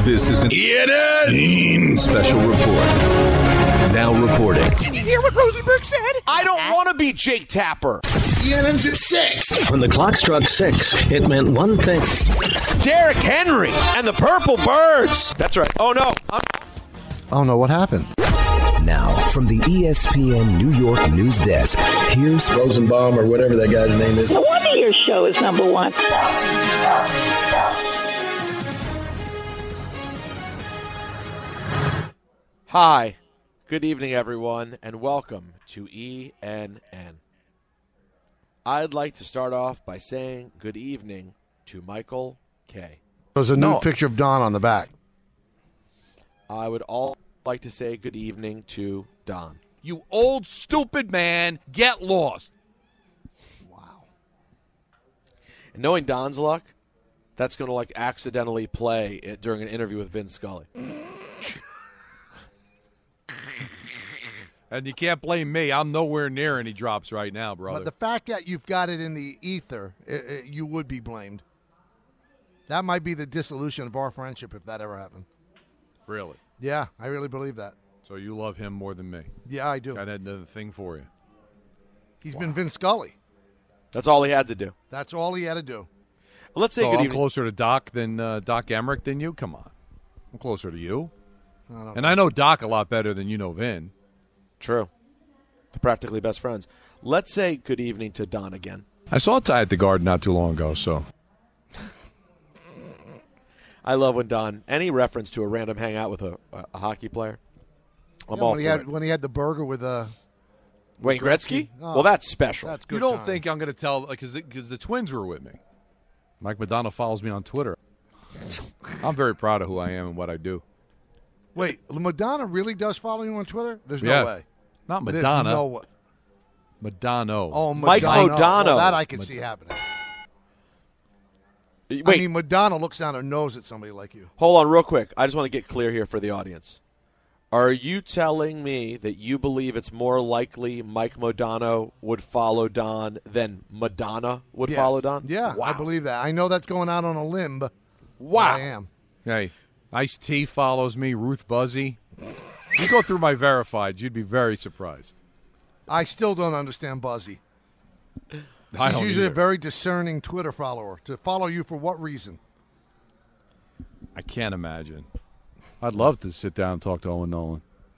This is an ENN Special Report. Now reporting. Did you hear what Rosenberg said? I don't want to be Jake Tapper. ENN's at 6. When the clock struck 6, it meant one thing. Derrick Henry and the Purple Birds. That's right. Oh, no. Oh, no. What happened? Now, from the ESPN New York news desk, here's Rosenbaum or whatever that guy's name is. No wonder your show is number one. Hi. Good evening, everyone, and welcome to ENN. I'd like to start off by saying good evening to Michael K. There's a new picture of Don on the back. I would all like to say good evening to Don. You old stupid man, get lost. Wow. And knowing Don's luck, that's going to accidentally play it during an interview with Vince Scully. And you can't blame me. I'm nowhere near any drops right now, brother. But the fact that you've got it in the ether, you would be blamed. That might be the dissolution of our friendship if that ever happened. Really? Yeah, I really believe that. So you love him more than me? Yeah, I do. Got another thing for you. He's been Vince Scully. That's all he had to do. That's all he had to do. Well, let's say So good I'm evening. closer to Doc than Doc Emmerich than you? Come on. I'm closer to you. I know Doc a lot better than you know Vin. True. They're practically best friends. Let's say good evening to Don again. I saw Ty at the Garden not too long ago, so. I love when Don, any reference to a random hangout with a hockey player, I'm all for it. When he had the burger with Wayne Gretzky? Oh, well, that's special. That's good You don't times. think I'm going to tell, because the twins were with me. Mike Madonna follows me on Twitter. I'm very proud of who I am and what I do. Wait, Madonna really does follow you on Twitter? There's no way. Not There's Madonna. no way. Madonna. Oh, Mike Madonna. Modano. Well, that I can see happening. Wait, I mean, Madonna looks down her nose at somebody like you. hold on real quick. I just want to get clear here for the audience. Are you telling me that you believe it's more likely Mike Modano would follow Don than Madonna would Yes. follow Don? Yeah, Wow. I believe that. I know that's going out on a limb, but Wow. I am. Hey, Ice-T follows me, Ruth Buzzy. You go through my verified, you'd be very surprised. I still don't understand Buzzy. I She's don't usually either. a very discerning Twitter follower. To follow you for what reason? I can't imagine. I'd love to sit down and talk to Owen Nolan.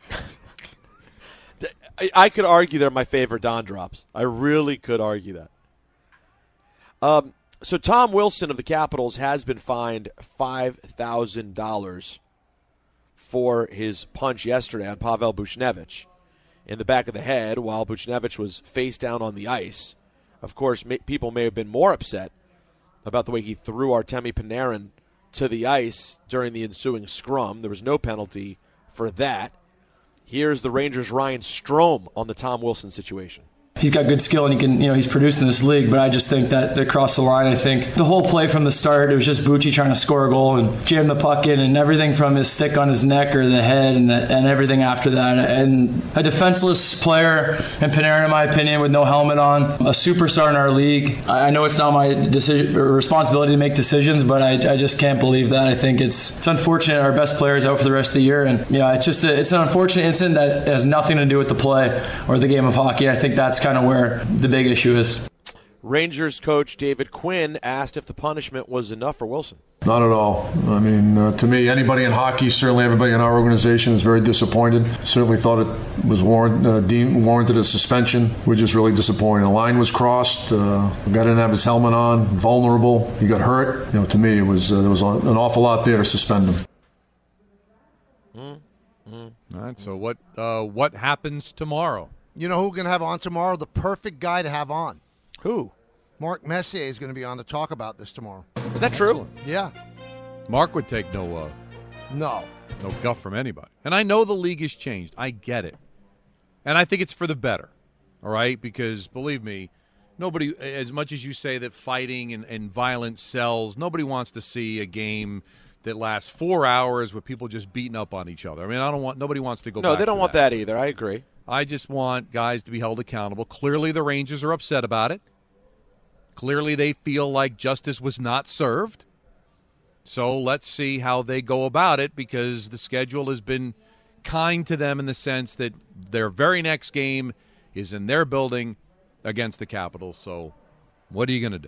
I could argue they're my favorite Don drops. I really could argue that. So Tom Wilson of the Capitals has been fined $5,000 for his punch yesterday on Pavel Buchnevich in the back of the head while Buchnevich was face down on the ice. Of course, people may have been more upset about the way he threw Artemi Panarin to the ice during the ensuing scrum. There was no penalty for that. Here's the Rangers' Ryan Strome on the Tom Wilson situation. He's got good skill and he can, he's produced in this league, but I just think that across the line, I think the whole play from the start, it was just Bucci trying to score a goal and jam the puck in, and everything from his stick on his neck or the head and everything after that. And a defenseless player in Panarin, in my opinion, with no helmet on, a superstar in our league. I know it's not my decision or responsibility to make decisions, but I just can't believe that. I think it's unfortunate our best player is out for the rest of the year, and it's an unfortunate incident that has nothing to do with the play or the game of hockey. I think that's kind of where the big issue is. Rangers coach David Quinn asked if the punishment was enough for Wilson. Not at all. I mean, to me, anybody in hockey, certainly everybody in our organization is very disappointed. Certainly thought it was warranted a suspension. We're just really disappointed. The line was crossed. The guy didn't have his helmet on, vulnerable. He got hurt. To me, it was there was an awful lot there to suspend him. All right, so what happens tomorrow? You know who we're going to have on tomorrow? The perfect guy to have on. Who? Mark Messier is going to be on to talk about this tomorrow. Is that true? Yeah. Mark would take no guff from anybody. And I know the league has changed. I get it. And I think it's for the better, all right? Because, believe me, nobody, as much as you say that fighting and violence sells, nobody wants to see a game that lasts 4 hours with people just beating up on each other. I mean, nobody wants to go back No, they don't to want that either. I agree. I just want guys to be held accountable. Clearly the Rangers are upset about it. Clearly they feel like justice was not served. So let's see how they go about it, because the schedule has been kind to them in the sense that their very next game is in their building against the Capitals. So what are you going to do?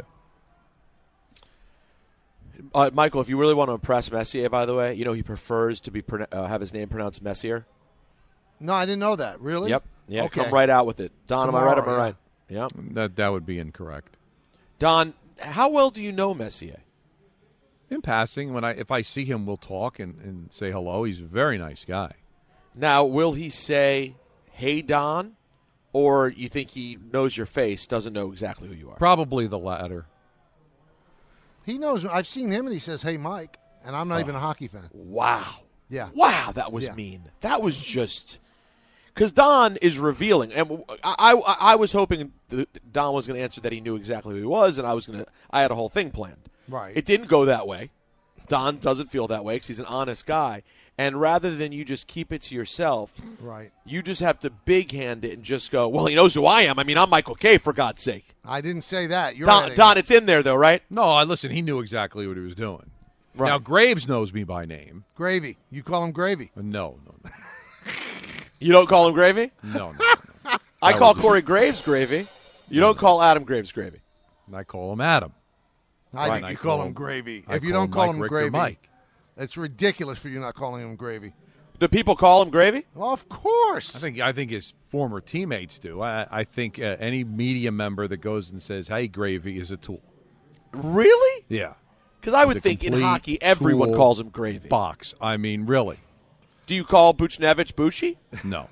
Michael, if you really want to impress Messier, by the way, he prefers to be have his name pronounced Messier. No, I didn't know that. Really? Yep. Yeah, okay. Come right out with it. Don, Tomorrow, am I right? Yep. That would be incorrect. Don, how well do you know Messier? In passing, if I see him, we'll talk and say hello. He's a very nice guy. Now, will he say, "Hey, Don," or you think he knows your face, doesn't know exactly who you are? Probably the latter. He knows. I've seen him, and he says, "Hey, Mike," and I'm not even a hockey fan. Wow. Yeah. Wow, that was mean. That was just because Don is revealing, and I was hoping that Don was going to answer that he knew exactly who he was, and I had a whole thing planned. Right. It didn't go that way. Don doesn't feel that way because he's an honest guy. And rather than you just keep it to yourself, right, you just have to big hand it and just go, well, he knows who I am. I mean, I'm Michael Kay, for God's sake. I didn't say that. You're Don, it's in there, though, right? No, listen, he knew exactly what he was doing. Right. Now, Graves knows me by name. Gravy. You call him Gravy? No. You don't call him Gravy? No. I call Corey Graves Gravy. You don't call Adam Graves Gravy. I call him Adam. I think you call him Gravy. If you don't call him Gravy, Mike. It's ridiculous for you not calling him Gravy. Do people call him Gravy? Well, of course. I think his former teammates do. I think any media member that goes and says, "Hey, Gravy," is a tool. Really? Yeah. Because I would think in hockey everyone calls him Gravy. Box. I mean, really. Do you call Buchnevich Bucci? No.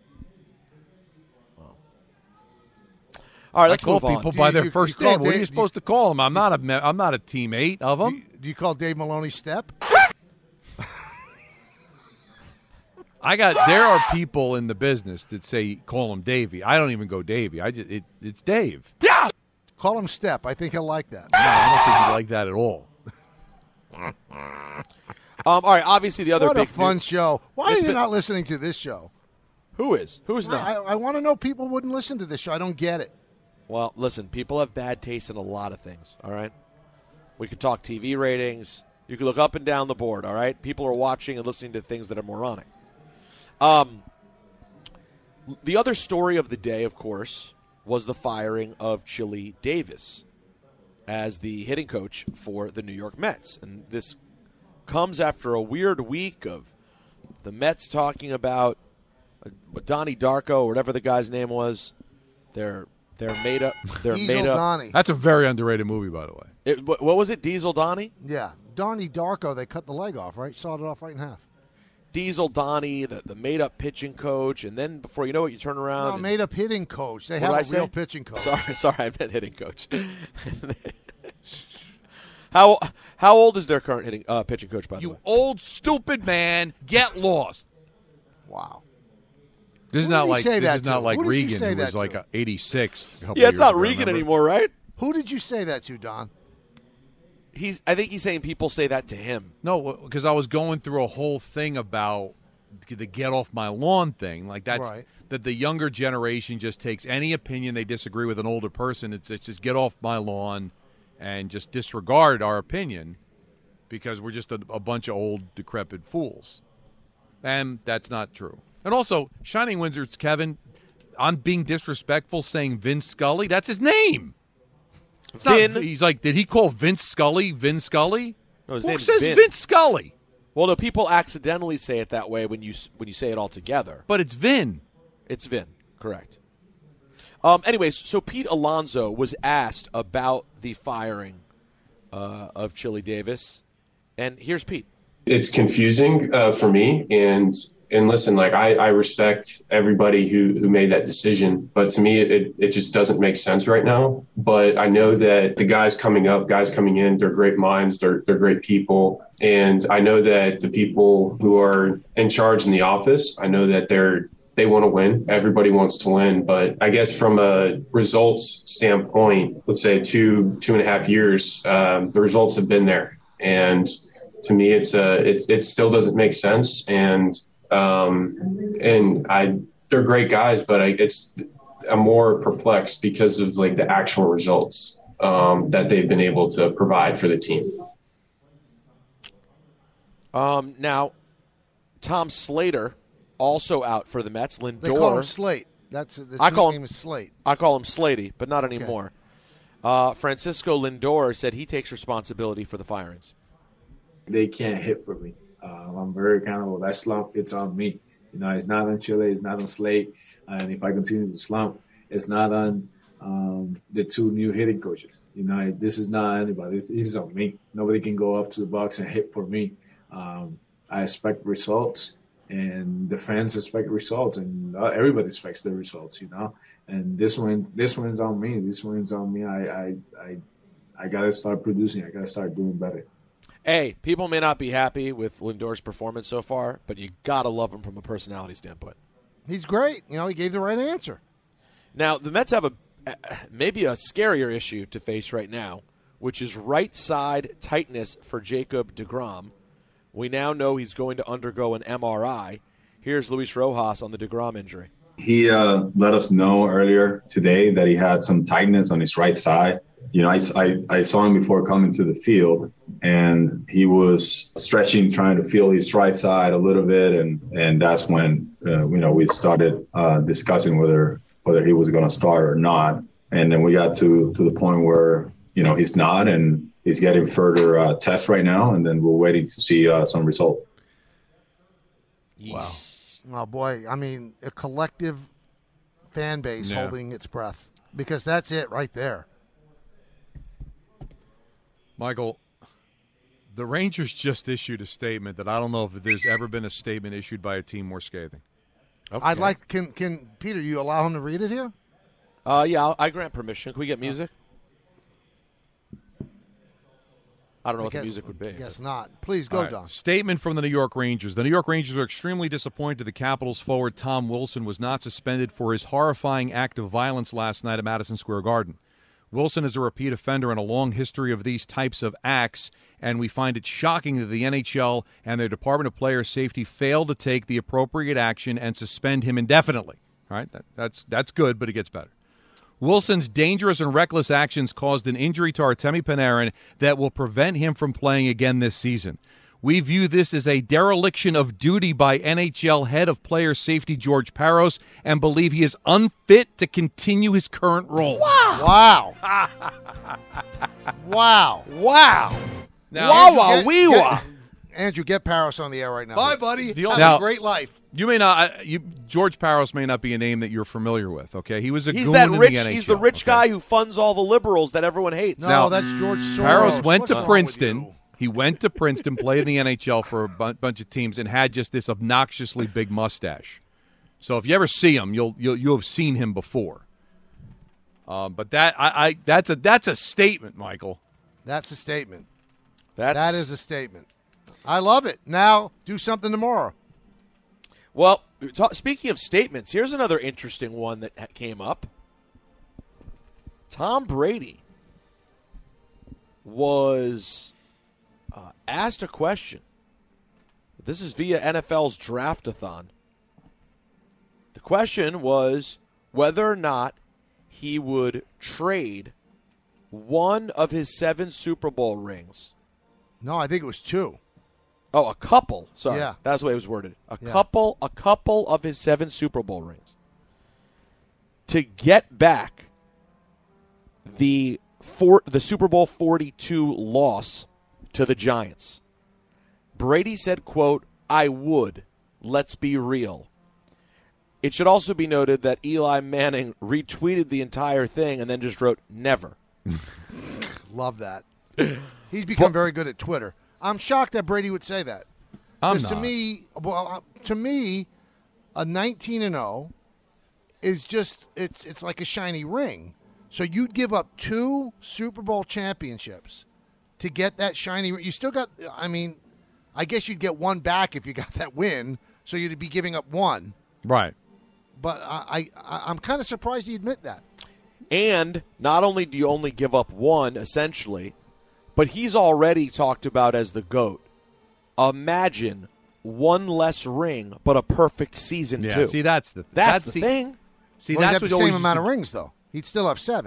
All right, let's call move on. people by their first name. What are you supposed to call them? I'm not a teammate of them. Do you call Dave Maloney Step? There are people in the business that say call him Davey. I don't even go Davey. It's Dave. Yeah. Call him Step. I think he'll like that. No, I don't think he'd like that at all. All right, obviously the other what big a fun show. Why are you not listening to this show? Who is? Who's not? I want to know people wouldn't listen to this show. I don't get it. Well, listen, people have bad taste in a lot of things, all right? We could talk TV ratings. You could look up and down the board, all right? People are watching and listening to things that are moronic. The other story of the day, of course, was the firing of Chili Davis as the hitting coach for the New York Mets. And this comes after a weird week of the Mets talking about Donnie Darko, or whatever the guy's name was. They're made up. Donnie. That's a very underrated movie, by the way. What was it? Diesel Donnie? Yeah. Donnie Darko, they cut the leg off, right? Sawed it off right in half. Diesel Donnie, the made-up pitching coach, and then before you know it, you turn around. No, made-up hitting coach. They have a real pitching coach. Sorry, I meant hitting coach. How old is their current hitting pitching coach, by the way? You old, stupid man, get lost. Wow. This is not like Regan, who was like 86. Yeah, it's not Regan anymore, right? Who did you say that to, Don? I think he's saying people say that to him. No, because I was going through a whole thing about the get off my lawn thing. Like that's right. That the younger generation just takes any opinion they disagree with an older person. It's just get off my lawn and just disregard our opinion because we're just a bunch of old, decrepit fools. And that's not true. And also, Shining Wizards, Kevin, I'm being disrespectful saying Vince Scully. That's his name. He's like, did he call Vince Scully Vin Scully? No, his Who name's says Vin. Vince Scully? Well, no, people accidentally say it that way when you say it all together. But it's Vin. It's Vin, correct. Anyways, so Pete Alonso was asked about the firing of Chili Davis, and here's Pete. It's confusing for me, and listen, like I respect everybody who made that decision, but to me it just doesn't make sense right now. But I know that the guys coming in, they're great minds, they're great people, and I know that the people who are in charge in the office, I know that they want to win. Everybody wants to win, but I guess from a results standpoint, let's say 2.5 years, the results have been there, and to me it still doesn't make sense. They're great guys, but I'm more perplexed because of like the actual results that they've been able to provide for the team. Now, Tom Slater also out for the Mets. Lindor. They call him Slate. His name is Slate. I call him Slatey, but not anymore. Francisco Lindor said he takes responsibility for the firings. They can't hit for me. I'm very accountable. That slump, it's on me. It's not on Chile. It's not on Slate. And if I continue to slump, it's not on the two new hitting coaches. This is not anybody. This is on me. Nobody can go up to the box and hit for me. I expect results, and the fans expect results, and everybody expects the results. And this one's on me. This one's on me. I gotta start producing. I gotta start doing better. Hey, people may not be happy with Lindor's performance so far, but you gotta love him from a personality standpoint. He's great. He gave the right answer. Now, the Mets have maybe a scarier issue to face right now, which is right side tightness for Jacob deGrom. We now know he's going to undergo an MRI. Here's Luis Rojas on the deGrom injury. He let us know earlier today that he had some tightness on his right side. I saw him before coming to the field, and he was stretching, trying to feel his right side a little bit, and that's when we started discussing whether he was going to start or not. And then we got to the point where he's not, and he's getting further tests right now, and then we're waiting to see some result. Wow. Oh, boy. I mean, a collective fan base holding its breath, because that's it right there. Michael, the Rangers just issued a statement that I don't know if there's ever been a statement issued by a team more scathing. Okay. I'd like – can Peter, you allow him to read it here? Yeah, I grant permission. Can we get music? I don't know what the music would be. Guess not. Please go, Don. Statement from the New York Rangers. The New York Rangers are extremely disappointed the Capitals forward Tom Wilson was not suspended for his horrifying act of violence last night at Madison Square Garden. Wilson is a repeat offender in a long history of these types of acts, and we find it shocking that the NHL and their Department of Player Safety failed to take the appropriate action and suspend him indefinitely. All right, that's good, but it gets better. Wilson's dangerous and reckless actions caused an injury to Artemi Panarin that will prevent him from playing again this season. We view this as a dereliction of duty by NHL head of player safety George Parros and believe he is unfit to continue his current role. Wow. Wow. Wow. Now, Andrew, get Parros on the air right now. Bye, buddy. Have a great life. You may not. George Parros may not be a name that you're familiar with. Okay, he was a he's goon that in rich. the NHL. He's the rich guy who funds all the liberals that everyone hates. No, now, that's George Soros. Parros went What's to wrong Princeton. with you? He went to Princeton, played in the NHL for a bunch of teams, and had just this obnoxiously big mustache. So if you ever see him, you'll have seen him before. But that's a statement, Michael. That's a statement. That is a statement. I love it. Now do something tomorrow. Well, speaking of statements, here's another interesting one that came up. Tom Brady was asked a question. This is via NFL's Draft-a-thon. The question was whether or not he would trade one of his 7 Super Bowl rings. No, I think it was 2. Oh, a couple. Sorry. Yeah. That's the way it was worded. A couple of his 7 Super Bowl rings. To get back the Super Bowl 42 loss to the Giants. Brady said, quote, "I would. Let's be real." It should also be noted that Eli Manning retweeted the entire thing and then just wrote, "Never." Love that. He's become very good at Twitter. I'm shocked that Brady would say that. I'm not. To me, a 19-0 is just it's like a shiny ring. So you'd give up 2 Super Bowl championships to get that shiny ring. You still got. I mean, I guess you'd get 1 back if you got that win. So you'd be giving up 1. Right. But I'm kind of surprised you admit that. And not only do you only give up 1, essentially, but he's already talked about as the GOAT. Imagine 1 less ring, but a perfect season, too. See, that's the thing. See, that's the same amount of rings, though. He'd still have 7.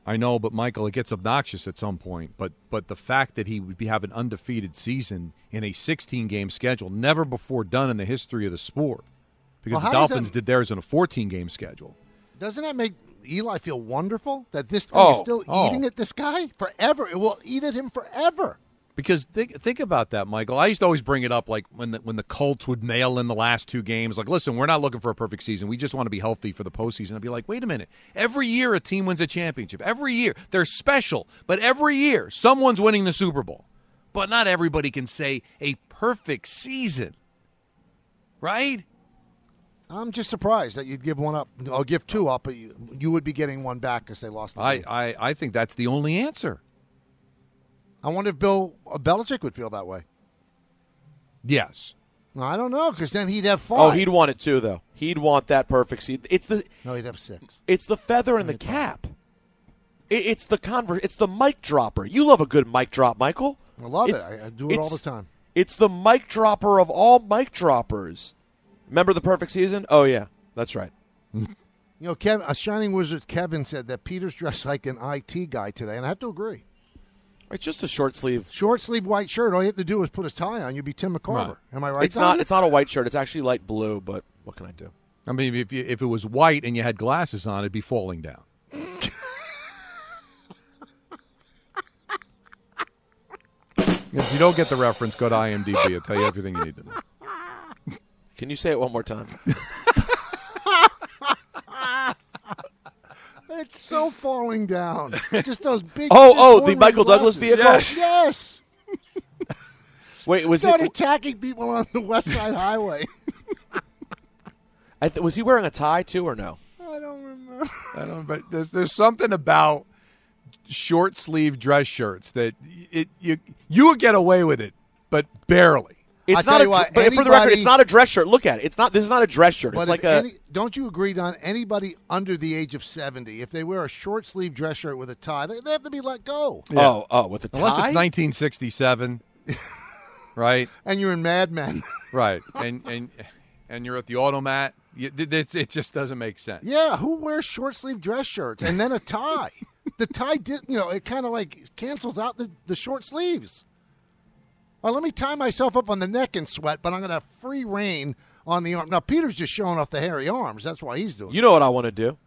I know, but Michael, it gets obnoxious at some point. But the fact that he would have an undefeated season in a 16-game schedule, never before done in the history of the sport, because the Dolphins did theirs in a 14-game schedule. Doesn't that make Eli feel wonderful that this thing is still eating at this guy forever? It will eat at him forever. Because think about that, Michael. I used to always bring it up, like when the Colts would mail in the last 2 games. Like, listen, we're not looking for a perfect season. We just want to be healthy for the postseason. I'd be like, wait a minute. Every year a team wins a championship. Every year. They're special. But every year someone's winning the Super Bowl. But not everybody can say a perfect season. Right? I'm just surprised that you'd give one up. Or give 2 up, but you would be getting one back because they lost the game. I think that's the only answer. I wonder if Bill Belichick would feel that way. Yes. I don't know, because then he'd have 5. Oh, he'd want it too, though. He'd want that perfect season. No, he'd have 6. It's the feather in the cap. It's the mic dropper. You love a good mic drop, Michael. I love it. I do it all the time. It's the mic dropper of all mic droppers. Remember the perfect season? Oh, yeah. That's right. You know, a Shining Wizards Kevin said that Peter's dressed like an IT guy today, and I have to agree. It's just a short sleeve white shirt. All you have to do is put his tie on. You'd be Tim McCarver. Right. Am I right? It's not a white shirt. It's actually light blue. But what can I do? I mean, if it was white and you had glasses on, it'd be falling down. If you don't get the reference, go to IMDb. It'll tell you everything you need to know. Can you say it one more time? It's so falling down. Just those big. The Michael Douglas vehicle. Yes. Wait, was Start attacking people on the West Side Highway. Was he wearing a tie too, or no? I don't remember. I don't. But there's something about short sleeve dress shirts that you would get away with it, but barely. It's not but for the record, it's not a dress shirt. Look at it. This is not a dress shirt. It's like don't you agree, Don? Anybody under the age of 70, if they wear a short sleeve dress shirt with a tie, they have to be let go. Yeah. Oh, with a tie? Unless it's 1967, right? And you're in Mad Men. Right. And you're at the automat. It just doesn't make sense. Yeah, who wears short sleeve dress shirts and then a tie? The tie it kind of like cancels out the short sleeves. Well, let me tie myself up on the neck and sweat, but I'm going to have free reign on the arm. Now, Peter's just showing off the hairy arms. That's why he's doing it. You know what I want to do?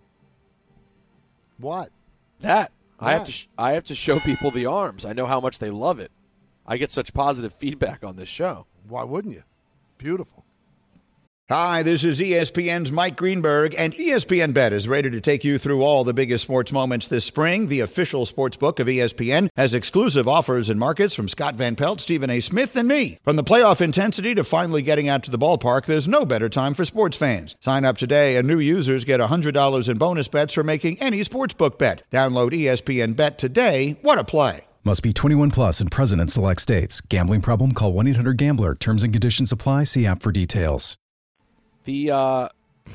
What? That. I have to show people the arms. I know how much they love it. I get such positive feedback on this show. Why wouldn't you? Beautiful. Hi, this is ESPN's Mike Greenberg, and ESPN Bet is ready to take you through all the biggest sports moments this spring. The official sports book of ESPN has exclusive offers and markets from Scott Van Pelt, Stephen A. Smith, and me. From the playoff intensity to finally getting out to the ballpark, there's no better time for sports fans. Sign up today, and new users get $100 in bonus bets for making any sportsbook bet. Download ESPN Bet today. What a play. Must be 21 plus and present in select states. Gambling problem? Call 1-800-GAMBLER. Terms and conditions apply. See app for details. The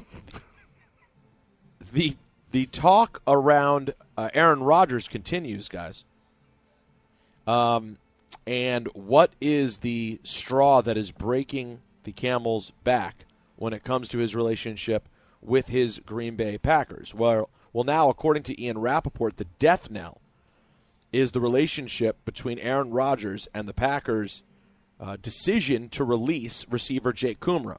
talk around Aaron Rodgers continues, guys. And what is the straw that is breaking the camel's back when it comes to his relationship with his Green Bay Packers? Well, now, according to Ian Rappaport, the death knell is the relationship between Aaron Rodgers and the Packers' decision to release receiver Jake Kumerow.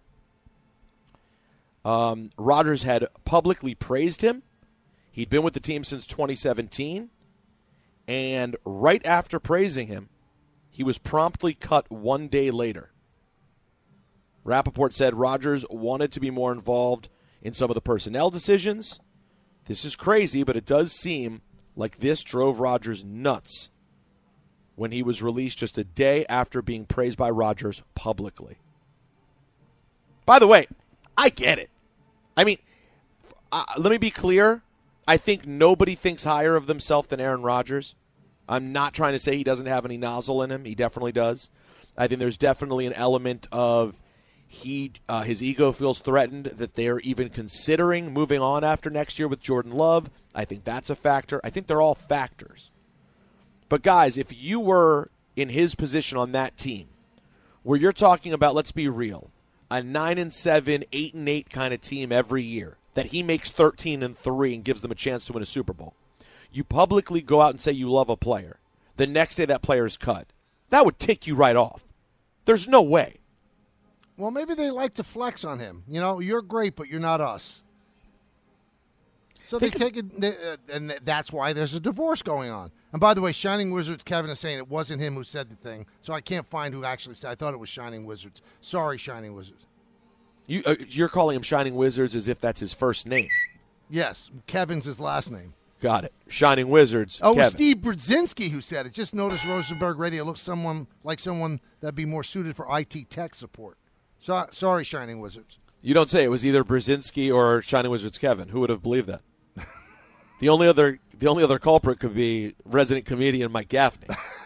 Rodgers had publicly praised him. He'd been with the team since 2017. And right after praising him, he was promptly cut 1 day later. Rappaport said Rodgers wanted to be more involved in some of the personnel decisions. This is crazy, but it does seem like this drove Rodgers nuts when he was released just a day after being praised by Rodgers publicly. By the way, I get it. I mean, let me be clear. I think nobody thinks higher of themselves than Aaron Rodgers. I'm not trying to say he doesn't have any nozzle in him. He definitely does. I think there's definitely an element of his ego feels threatened that they're even considering moving on after next year with Jordan Love. I think that's a factor. I think they're all factors. But, guys, if you were in his position on that team where you're talking about, let's be real, a 9-7, 8-8 kind of team every year, that he makes 13-3 and gives them a chance to win a Super Bowl. you publicly go out and say you love a player, the next day that player is cut, that would tick you right off. There's no way. Well, maybe they like to flex on him. You're great, but you're not us. So they take it, and that's why there's a divorce going on. And by the way, Shining Wizards, Kevin is saying it wasn't him who said the thing, so I can't find who actually said. I thought it was Shining Wizards. Sorry, Shining Wizards. You're calling him Shining Wizards as if that's his first name. Yes, Kevin's his last name. Got it. Shining Wizards. Oh, Kevin. Steve Brzezinski who said it. Just noticed Rosenberg Radio looks like someone that'd be more suited for IT tech support. So, sorry, Shining Wizards. You don't say it was either Brzezinski or Shining Wizards Kevin. Who would have believed that? The only other culprit could be resident comedian Mike Gaffney.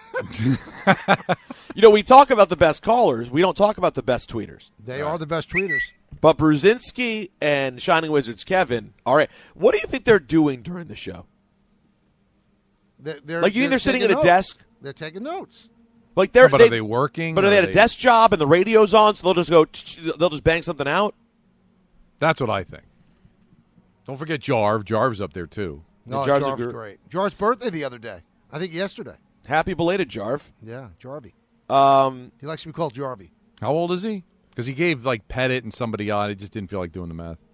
We talk about the best callers. We don't talk about the best tweeters. They are the best tweeters. But Brzezinski and Shining Wizards Kevin, all right. What do you think they're doing during the show? They're sitting at a desk? They're taking notes. But are they working? But are they at a desk job and the radio's on, so they'll just bang something out? That's what I think. Don't forget Jarv. Jarv's up there, too. No, Jarv's great. Jarv's birthday the other day. I think yesterday. Happy belated, Jarv. Yeah, Jarvie. He likes to be called Jarvie. How old is he? Because he gave, Pettit and somebody on. He just didn't feel like doing the math.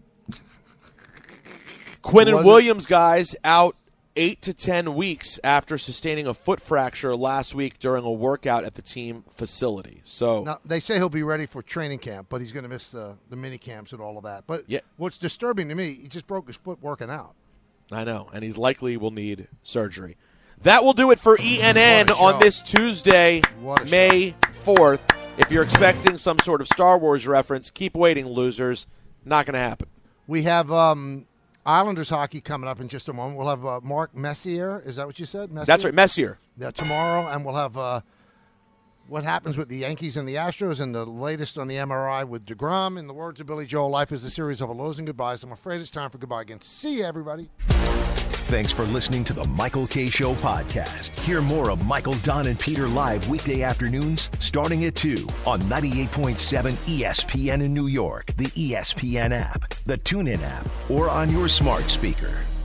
Quinnen Williams, guys, out 8 to 10 weeks after sustaining a foot fracture last week during a workout at the team facility. So now, they say he'll be ready for training camp, but he's going to miss the mini camps and all of that. But what's disturbing to me, he just broke his foot working out. I know, and he's likely will need surgery. That will do it for ENN on this Tuesday, May 4th. If you're expecting some sort of Star Wars reference, keep waiting, losers. Not going to happen. We have Islanders hockey coming up in just a moment. We'll have Mark Messier. Is that what you said? Messier? That's right, Messier. Yeah, tomorrow. And we'll have what happens with the Yankees and the Astros and the latest on the MRI with DeGrom. In the words of Billy Joel, life is a series of hellos and goodbyes. I'm afraid it's time for goodbye again. See you, everybody. Thanks for listening to the Michael Kay Show podcast. Hear more of Michael, Don, and Peter live weekday afternoons starting at 2 on 98.7 ESPN in New York, the ESPN app, the TuneIn app, or on your smart speaker.